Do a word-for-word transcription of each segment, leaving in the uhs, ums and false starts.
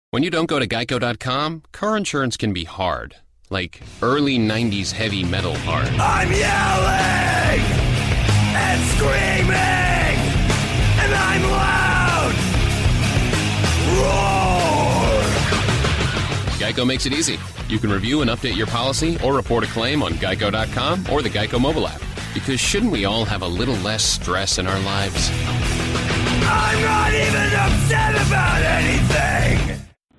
When you don't go to geico dot com, car insurance can be hard. Like early nineties heavy metal hard. I'm yelling and screaming and I'm loud. Roar! Geico makes it easy. You can review and update your policy or report a claim on geico dot com or the Geico mobile app. Because shouldn't we all have a little less stress in our lives? I'm not even upset about anything.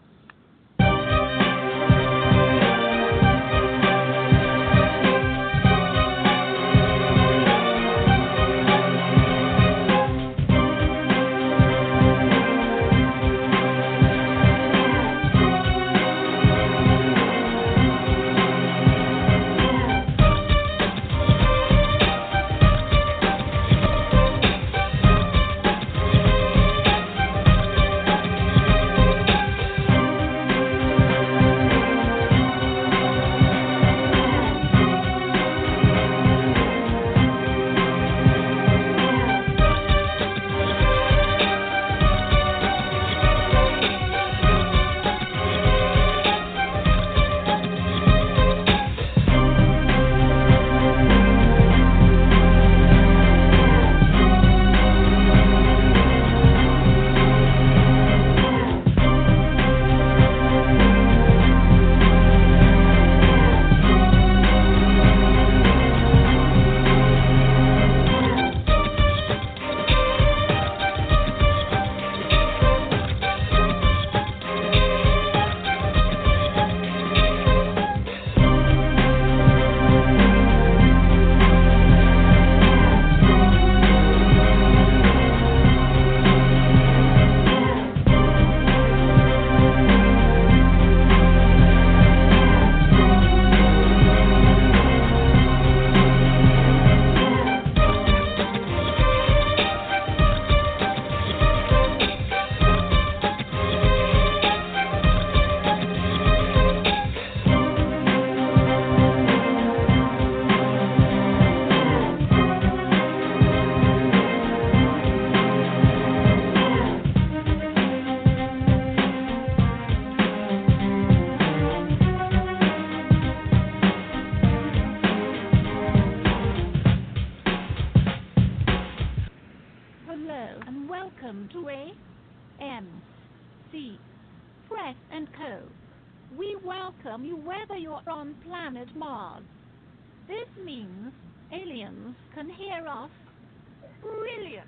Mars. This means aliens can hear us. Brilliant.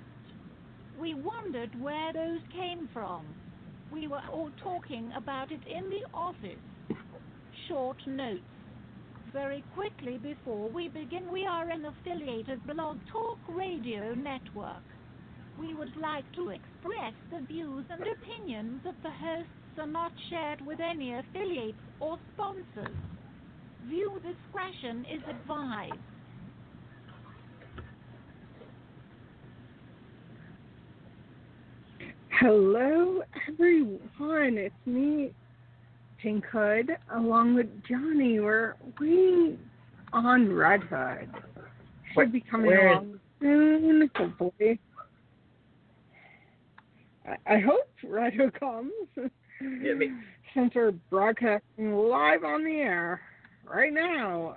We wondered where those came from. We were all talking about it in the office. Short notes. Very quickly before we begin, we are an affiliated Blog Talk Radio network. We would like to express the views and opinions of the hosts are not shared with any affiliates or sponsors. View discretion is advised. Hello, everyone. It's me, Pink Hood, along with Johnny. We're waiting on Red Hood. Should Wait, be coming where along soon, hopefully. I, I hope Red Hood comes. Yeah, me. Since we're broadcasting live on the air right now.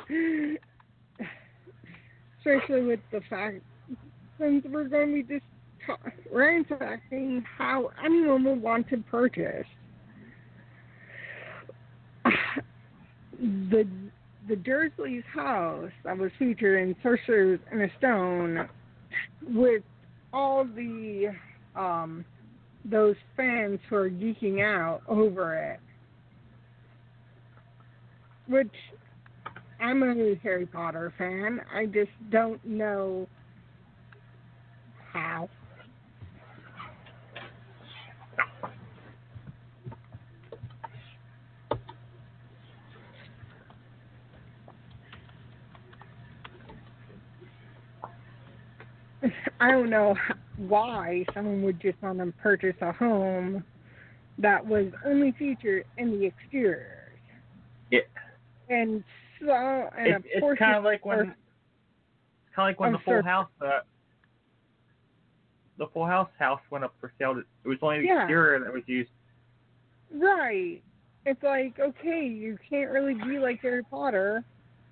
Especially with the fact, since we're going to be just talk, ransacking how anyone would want to purchase the the Dursley's house that was featured in Sorcerers in a Stone, with all the um those fans who are geeking out over it. Which, I'm a Harry Potter fan. I just don't know how. I don't know why someone would just want to purchase a home that was only featured in the exteriors. Yeah. And so, and it's, it's kind of like when, or, kind of like when I'm the Full sure. House, uh, the Full House house went up for sale. It was only the Yeah. exterior that was used. Right. It's like, okay, you can't really be like Harry Potter.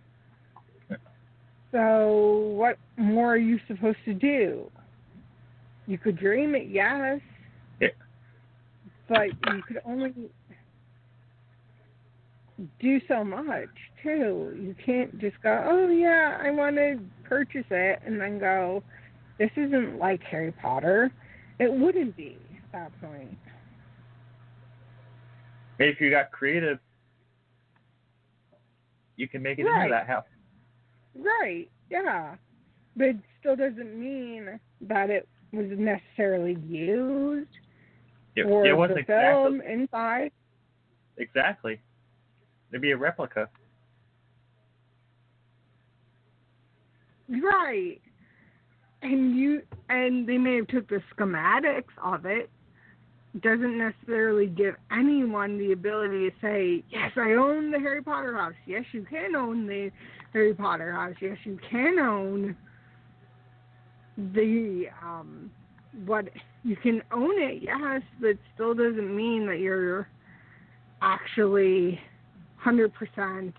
So what more are you supposed to do? You could dream it, yes. Yeah. But you could only do so much, too. You can't just go, oh, yeah, I want to purchase it, and then go, this isn't like Harry Potter. It wouldn't be at that point. If you got creative, you can make it Right. into that house. Right, yeah. But it still doesn't mean that it was necessarily used It, for it the wasn't film exactly. inside. Exactly. There'd be a replica. Right. And you and they may have took the schematics of it. Doesn't necessarily give anyone the ability to say, yes, I own the Harry Potter house. Yes, you can own the Harry Potter house. Yes, you can own the, um, what, you can own it, yes, but it still doesn't mean that you're actually one hundred percent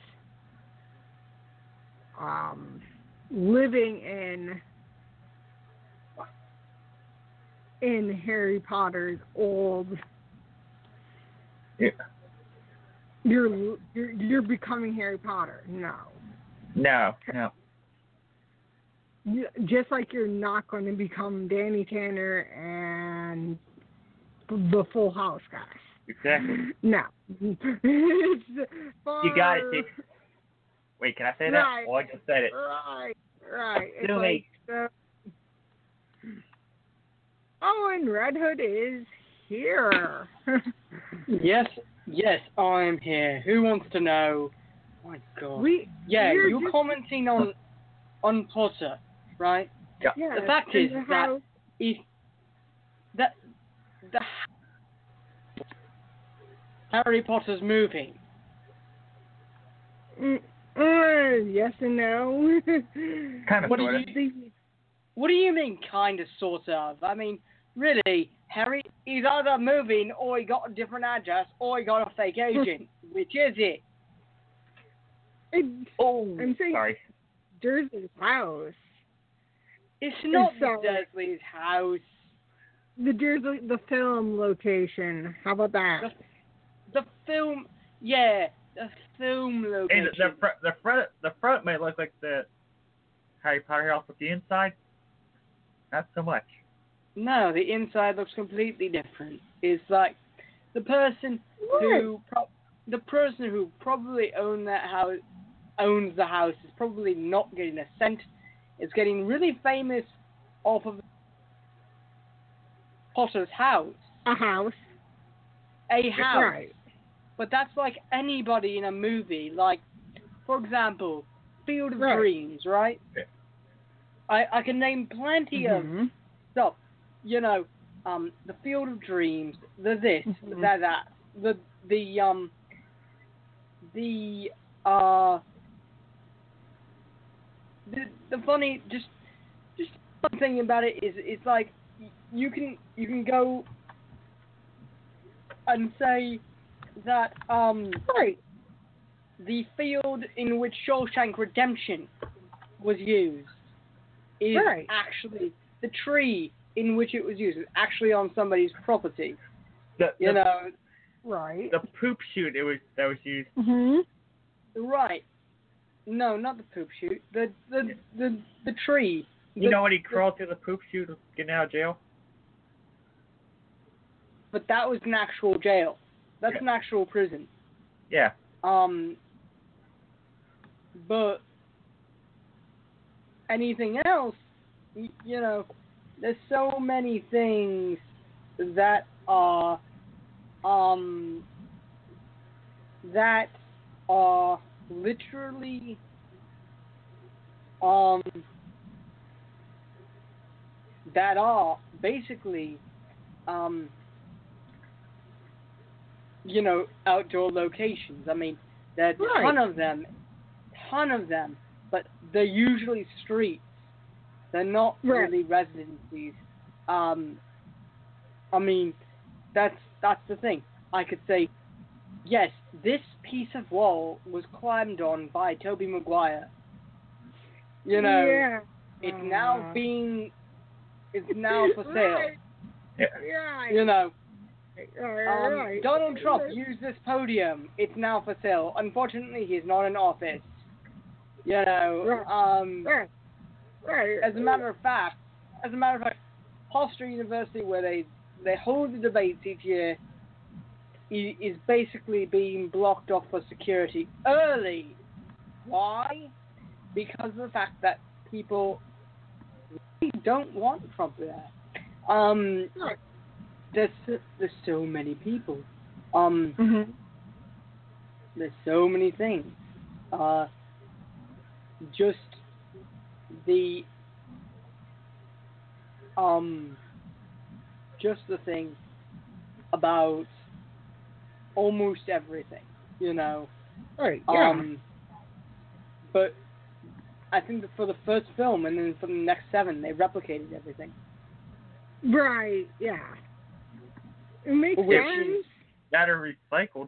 um, living in in Harry Potter's old. Yeah. You're you're you're becoming Harry Potter. No. No, no. You, just like you're not going to become Danny Tanner and the Full House guys. Exactly. No. It's far, You got it, dude. Wait, can I say that? Right. Oh, I just said it. Right. Right. It's Too like late. the, oh, and Red Hood is here. Yes, yes, I'm here. Who wants to know? Oh my God. we yeah, we're you're just- commenting on on Potter, right? Yeah. Yes, The fact and is that how- if that the Harry Potter's moving. Mm, uh, yes and no. Kind of, What do sort of. you What do you mean, kind of, sort of? I mean, really, Harry, he's either moving, or he got a different address, or he got a fake agent. Which is it? It's Oh, I'm saying- sorry. Dursley's house. It's not so- the Dursley's house. The Dursley, the film location. How about that? The film, yeah, the film And location. the, the, front, the front, the front might look like the Harry Potter house, but the inside, not so much. No, the inside looks completely different. It's like the person Right. who, pro- the person who probably owned that house, owns the house, is probably not getting a cent. It's getting really famous off of Potter's house, A house. a house. Right. But that's like anybody in a movie. Like, for example, Field of Right. Dreams, right? Okay. I I can name plenty of Mhm. stuff. You know, um, the Field of Dreams, the this, Mhm. the that, the the um, the uh, the the funny just just one thing about it is it's like y- you can you can go and say that um Right. the field in which Shawshank Redemption was used is Right. actually the tree in which it was used is actually on somebody's property. The, You the, know, Right. the poop chute it was that was used. Mhm. right? No, not the poop chute. The the the, the tree. You The- know when he crawled through the poop chute getting out of jail? But that was an actual jail. That's Yeah. an actual prison. Yeah. Um. But anything else, y- you know, there's so many things that are, um, that are literally, um, that are basically, um, you know, outdoor locations. I mean, there are a Right. ton of them, ton of them, but they're usually streets. They're not Right. really residencies. Um, I mean, that's that's the thing. I could say, yes, this piece of wall was climbed on by Tobey Maguire. You know, yeah. it's now Uh, being, it's now for sale. Right. Yeah. Yeah. You know, Right, um, right. Donald Trump used this podium. It's now for sale. Unfortunately, he's not in office. You know, Right. um, Right. Right. as a matter of fact, as a matter of fact, Hofstra University, where they, they hold the debates each year, i- is basically being blocked off for security early. Why? Because of the fact that people really don't want Trump there. Um, Right. there's there's so many people. Um, Mm-hmm. there's so many things. Uh, just the um, just the thing about almost everything, you know. Right. Yeah. Um, but I think that for the first film and then for the next seven, they replicated everything. Right. Yeah. It makes Which sense. That are recycled.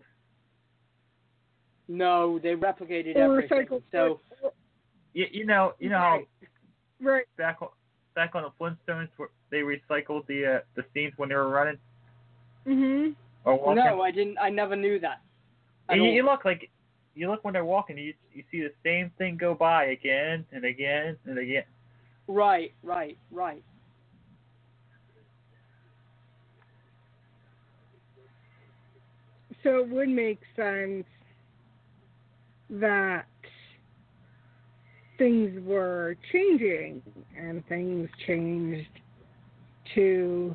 No, they replicated Or everything. recycled. So You, you know, you know Right. how Right. back on back on the Flintstones, where they recycled the uh, the scenes when they were running Mhm. or walking. no, I didn't. I never knew that. at And you, all. you look like you look when they're walking. You you see the same thing go by again and again and again. Right, right, right. So it would make sense that things were changing and things changed to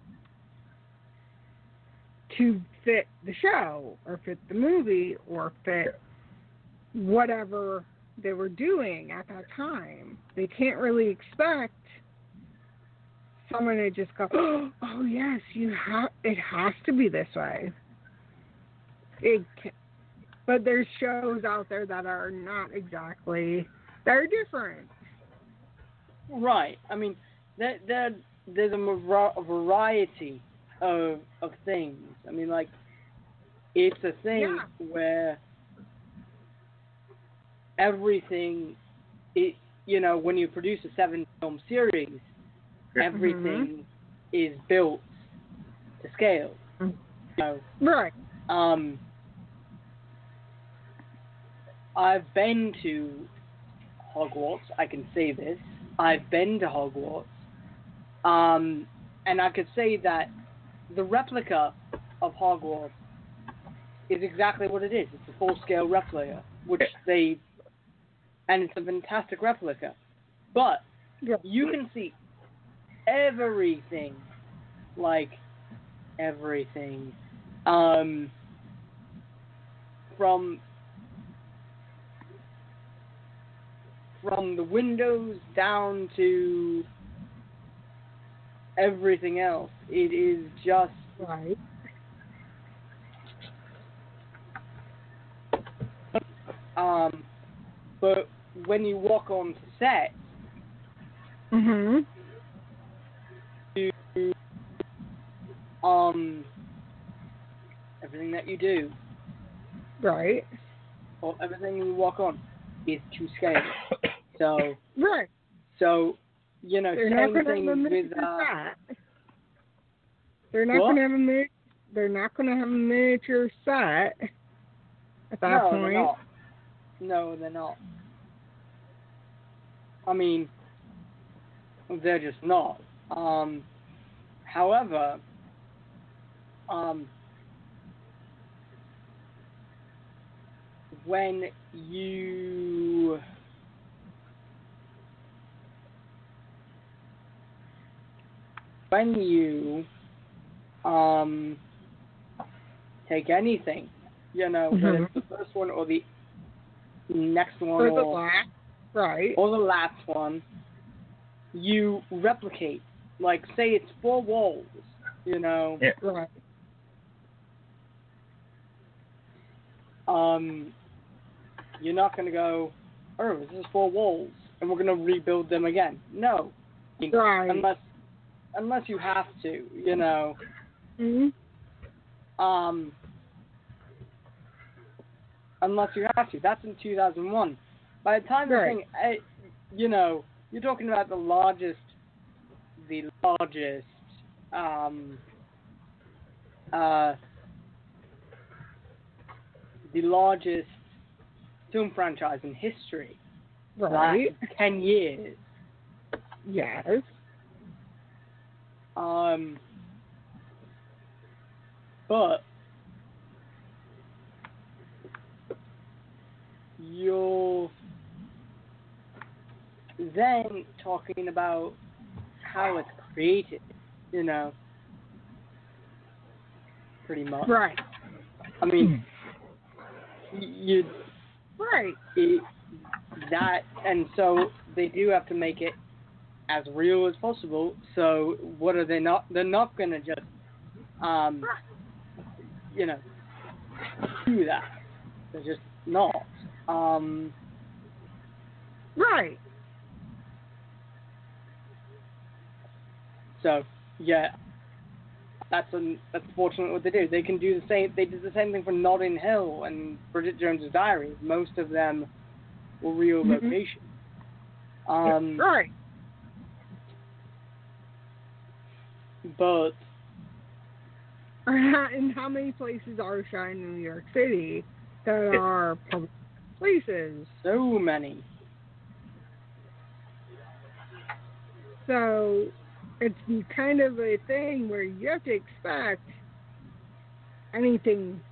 to fit the show or fit the movie or fit whatever they were doing at that time. They can't really expect someone to just go, oh yes, you have. It has to be this way. It, ca- but there's shows out there that are not exactly. They're different. Right. I mean, there, there, there's a, mar- a variety of of things. I mean, like, it's a thing Yeah. where everything, it, you know, when you produce a seven film series, Yeah. everything is built to scale. Mhm. You know, Right. um, I've been to Hogwarts. I can say this. I've been to Hogwarts. Um, and I could say that the replica of Hogwarts is exactly what it is. It's a full-scale replica, which they, and it's a fantastic replica. But Yeah. you can see everything, like everything, um, from from the windows down to everything else. It is just Right. um, but when you walk on set, Mhm. you um everything that you do Right. or everything you walk on is to scale. So Right. so you know, They're not same going to thing have a with miniature uh, set. They're not What? going to have a mi- They're not going to have a miniature set at that no, point. they're not. No, they're not. I mean, they're just not. Um, however, um, when you when you um, take anything, you know, whether Mhm. it's the first one or the next one For the or, last. Right. or the last one, you replicate. Like, say it's four walls, you know. Yeah. Right. Um, you're not going to go, oh, this is four walls, and we're going to rebuild them again. No. I mean, Right. Unless, unless you have to, you know. Mhm. Um, unless you have to. That's in two thousand one. By the time Right. the thing, eh, you know, you're talking about the largest, the largest, um, uh, the largest film franchise in history. Right. Last ten years. Yes. Um, but you're then talking about how it's created, you know, pretty much. Right. I mean, you Right. it, that, and so they do have to make it as real as possible. So what are they not? They're not gonna just, um, you know, do that. They're just not. Um, Right. so yeah, that's un, that's unfortunately what they do. They can do the same. They did the same thing for Notting Hill and Bridget Jones's Diary. Most of them were real Mhm. locations. Um, Right. but And how many places are shot in New York City that are public places? so many. So it's kind of a thing where you have to expect anything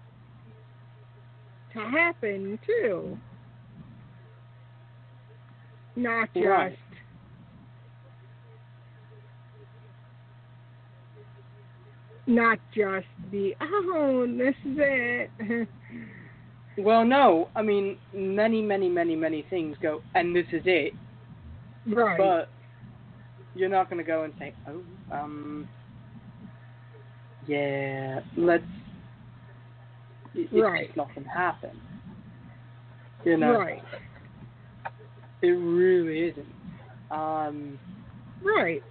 to happen too. Not just Right. not just the oh this is it. Well, no. I mean, many, many, many, many things go, and this is it. Right. But you're not going to go and say, oh, um, yeah, let's. It, it's Right. just not going to happen. You know, Right. it really isn't. Um, Right.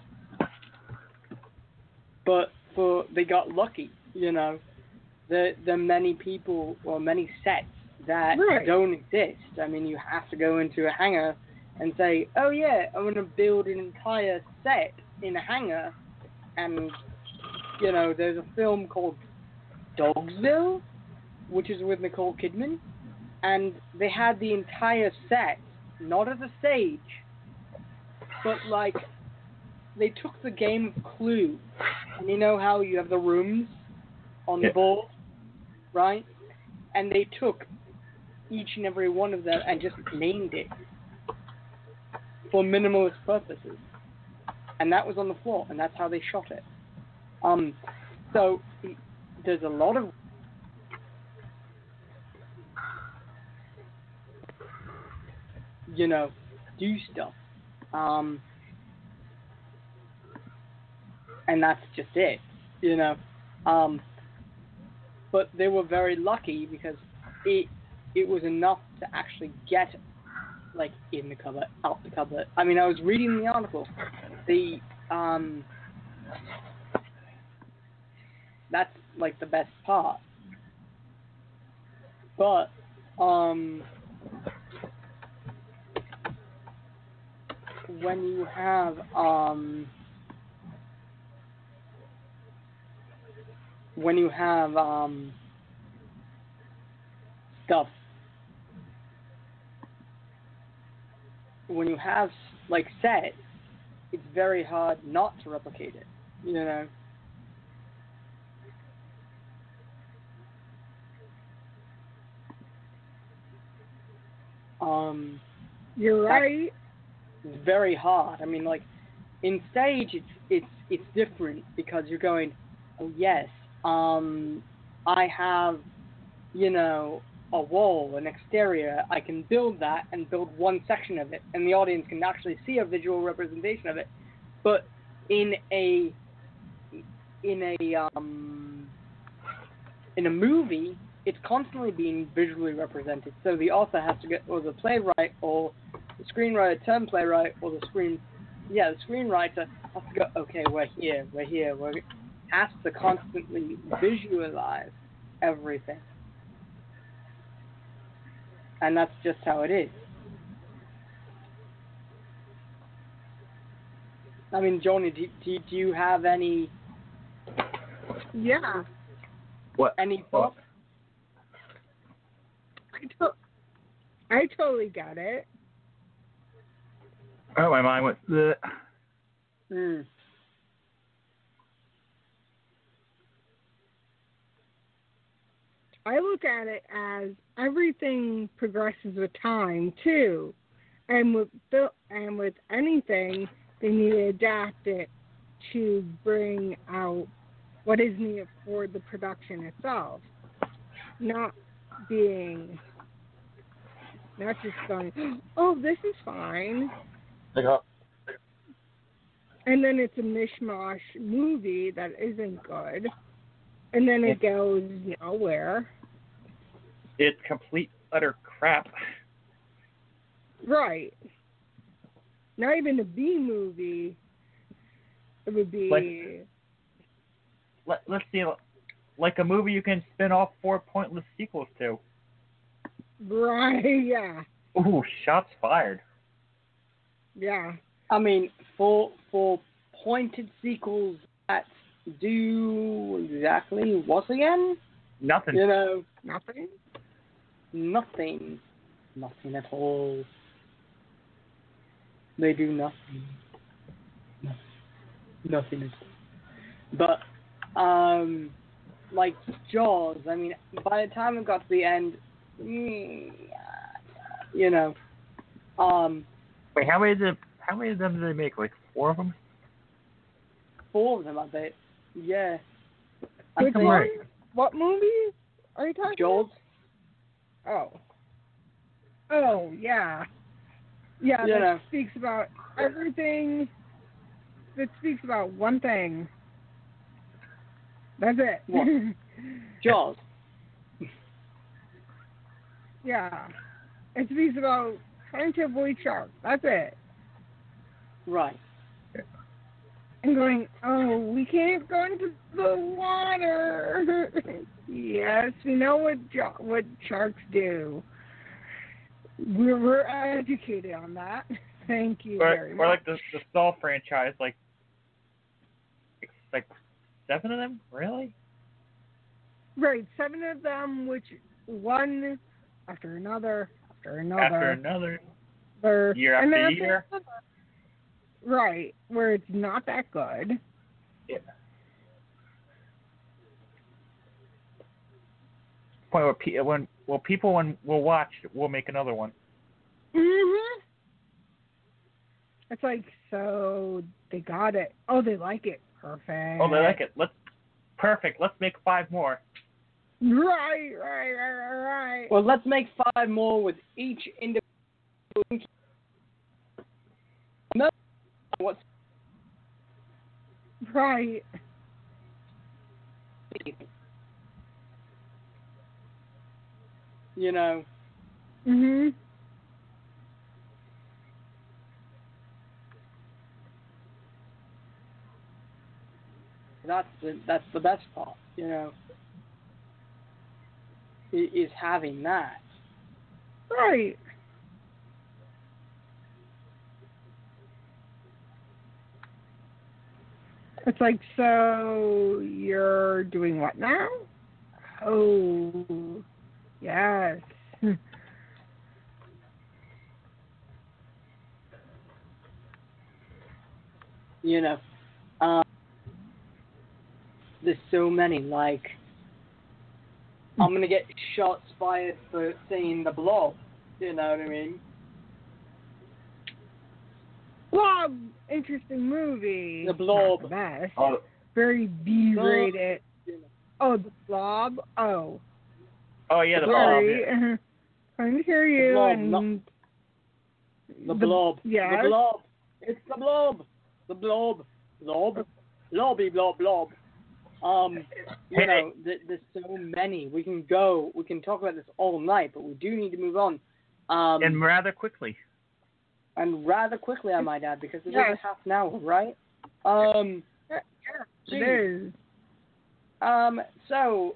but for they got lucky. You know, the the many people or many sets that Right. don't exist. I mean, you have to go into a hangar and say, oh yeah, I'm going to build an entire set in a hangar. And, you know, there's a film called Dogsville, which is with Nicole Kidman. And they had the entire set, not as a stage, but like, they took the game of Clue. And you know how you have the rooms on the Yeah. board, right? And they took each and every one of them and just named it for minimalist purposes. And that was on the floor, and that's how they shot it. Um, so there's a lot of you know, do stuff. Um, and that's just it, you know. Um, but they were very lucky because it it was enough to actually get like in the cupboard, out the cupboard. I mean, I was reading the article. The um, that's like the best part. But um, when you have um, when you have um, stuff, when you have like sets, it's very hard not to replicate it, you know. Um, You're right. It's very hard. I mean, like in stage, it's it's it's different because you're going, oh yes, um, I have, you know, a wall, an exterior. I can build that and build one section of it, and the audience can actually see a visual representation of it. But in a in a um, in a movie, it's constantly being visually represented. So the author has to get, or the playwright, or the screenwriter turned playwright, or the screen, yeah, the screenwriter has to go, okay, we're here, we're here, we're, has to constantly visualize everything. And that's just how it is. I mean, Joni, do, do, do you have any Yeah. What? any thoughts? I, to- I totally get it. Oh, my mind went. Bleh. Mm. I look at it as everything progresses with time too, and with the, and with anything, they need to adapt it to bring out what is needed for the production itself, not being not just going, oh, this is fine, Like, uh, and then it's a mishmash movie that isn't good, and then it goes nowhere. it's complete utter crap. Right. Not even a B movie. It would be Like- Let, let's see, like a movie you can spin off four pointless sequels to. right. Yeah, Ooh, shots fired. yeah. I mean, for for pointed sequels that do exactly what again? Nothing. You know, Nothing. nothing, nothing at all. They do nothing, nothing, nothing at all. But um, like Jaws. I mean, by the time it got to the end, mm, you know, um. Wait, how many did how many of them did they make? Like four of them? Four of them, I bet. Yeah. I Which think one? What movie are you talking Jaws. about? Oh. Oh, yeah. Yeah, You that know. speaks about everything. That speaks about one thing. That's it. What? Jaws. Yeah. It speaks about trying to avoid sharks. That's it. Right. And going, oh, we can't go into the water. Yes, we know what jo- what sharks do. We're, we're educated on that. Thank you Or, very or much. like the the Saw franchise, like like seven of them, really? Right, seven of them, which one after another, after another, After another another, year and after then year. another. Right, where it's not that good. Yeah. Point where pe- when well people when will watch, we'll make another one. Mhm. It's like, so they got it. Oh, they like it. Perfect. Oh, they like it. Let's perfect. Let's make five more. Right, right, right, right, right. Well, let's make five more with each individual. No. What's Right. you know? Mhm. That's the that's the best part, you know. i- Is having that. Right. It's like, so you're doing what now? Oh, yes. You know. Um, there's so many, like, I'm gonna get shots fired for saying the Blob. You know what I mean? Blob, interesting movie. The Blob. Not the best. Oh, Very B-rated. Oh, the Blob? Oh. oh yeah, the Blob. Sorry. Yeah. Trying to hear you. Blob, and no- The, The- Blob. yes. The Blob. It's the Blob. The Blob. Blob. Blobby blob blob. Um, you Hey. know, th- there's so many. We can go. We can talk about this all night, but we do need to move on. Um, And rather quickly. and rather quickly, I might add, because it's Yes. only half an hour, right? Um, Yeah, Gee. it is. Um, so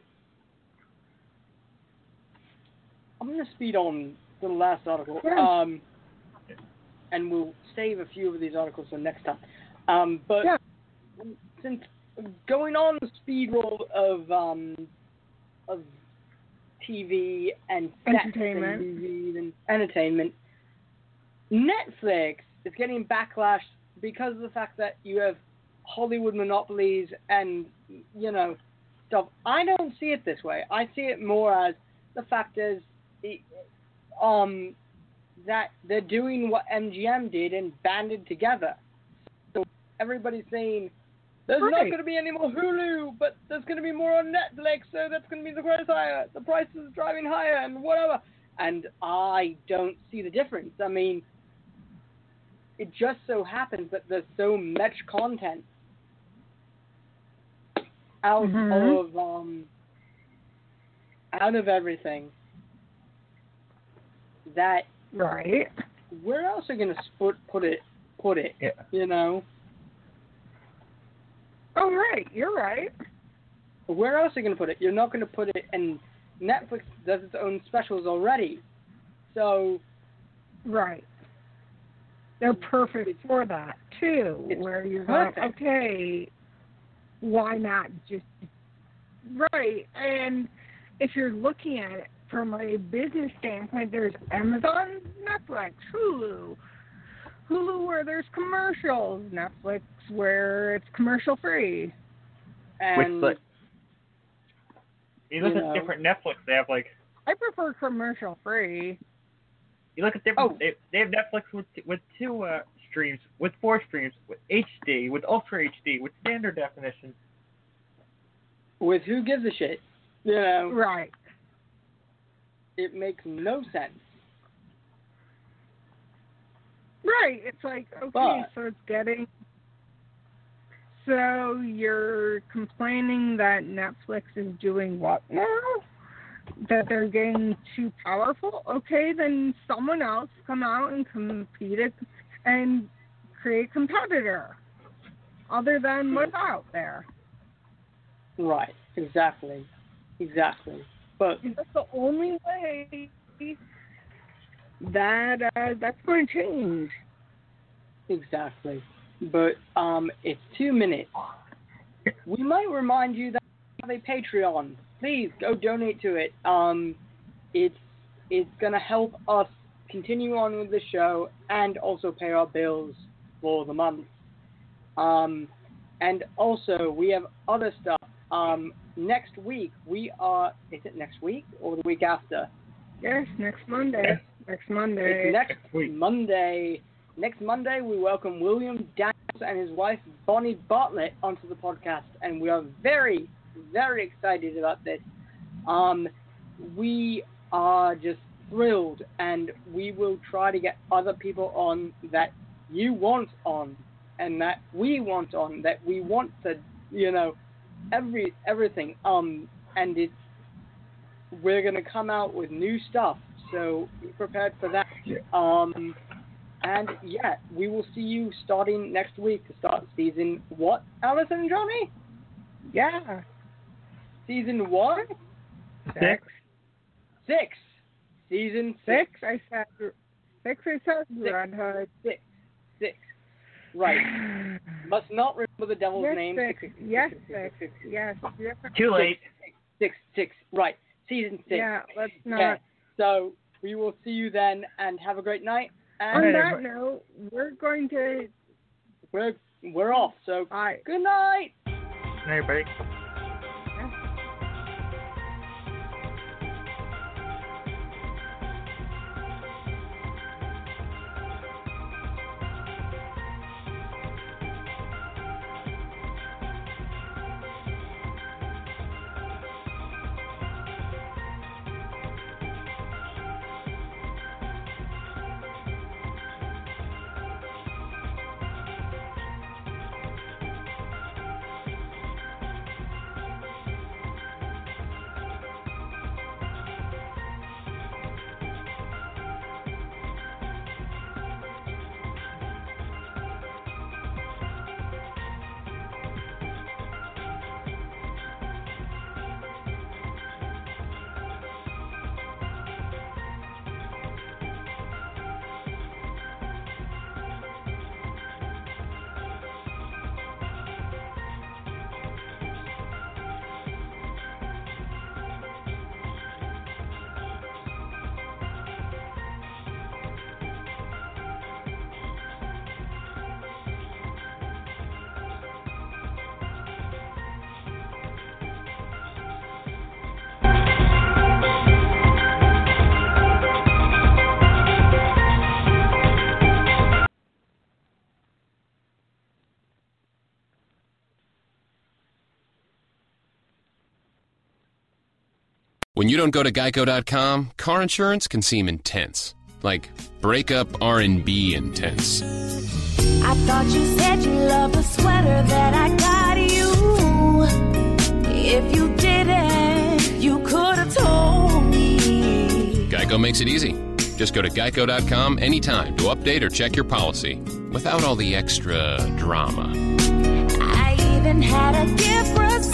I'm going to speed on to the last article. Yeah. Um, and we'll save a few of these articles for next time. Um, but Yeah. since going on the speed roll of um, of T V and sex Entertainment. and movies and entertainment, Netflix is getting backlash because of the fact that you have Hollywood monopolies and, you know, stuff. I don't see it this way. I see it more as the fact is, um, that they're doing what M G M did and banded together. So everybody's saying, there's Right. not going to be any more Hulu, but there's going to be more on Netflix, so that's going to be the price higher. The price is driving higher and whatever. And I don't see the difference. I mean, it just so happens that there's so much content out Mhm. of um out of everything that Right. where else are gonna put put it put it? Yeah. You know, Oh, right. You're right. where else are you gonna put it? You're not gonna put it, and Netflix does its own specials already, so Right. They're perfect for that, too, It's where you're like, perfect. okay, why not just... Right, and if you're looking at it from a business standpoint, there's Amazon, Netflix, Hulu. Hulu where there's commercials, Netflix where it's commercial-free. and Which, like, you look you at know. different Netflix, they have like, I prefer commercial-free. you look at different, Oh. they, they have Netflix with with two uh, streams, with four streams, with H D, with Ultra H D, with standard definition. with who gives a shit? You know, Right. it makes no sense. Right. It's like, okay, But- so it's getting... So you're complaining that Netflix is doing what now? That they're getting too powerful? Okay, then someone else come out and compete it and create a competitor other than what's out there. Right, exactly, exactly. But That's the only way that uh, that's going to change. exactly. But um, it's two minutes. We might remind you that we have a Patreon. Please go donate to it. Um, it's it's gonna help us continue on with the show and also pay our bills for the month. Um, and also we have other stuff. Um, next week we are. Is it next week or the week after? Yes, next Monday. Yes. Next Monday. It's next Next week. Monday. Next Monday, we welcome William Daniels and his wife Bonnie Bartlett onto the podcast, and we are very, very excited about this. Um, we are just thrilled, and we will try to get other people on that you want on, and that we want on, that we want to, you know, every everything. Um, and it's we're gonna come out with new stuff, so be prepared for that. Yeah. Um, and yeah, we will see you starting next week to start season what, Allison and Johnny? Yeah. Season what? Six. Six. Season six. Six, I said. Six, I said. Six. Red Hood. Six. Six. Right. Must not remember the devil's Yes, name. six. Six, six, Yes, six, six. six, six, Yes. yes. Too late. Six, six, six. Right. Season six. Yeah, let's not. Okay. So we will see you then, and have a great night. On And that note, we're going to. we're we're off. So Bye. good night. Everybody. When you don't go to geico dot com, car insurance can seem intense. Like breakup R and B intense. I thought you said you loved the sweater that I got you. If you didn't, you could have told me. Geico makes it easy. Just go to geico dot com anytime to update or check your policy without all the extra drama. I even had a gift for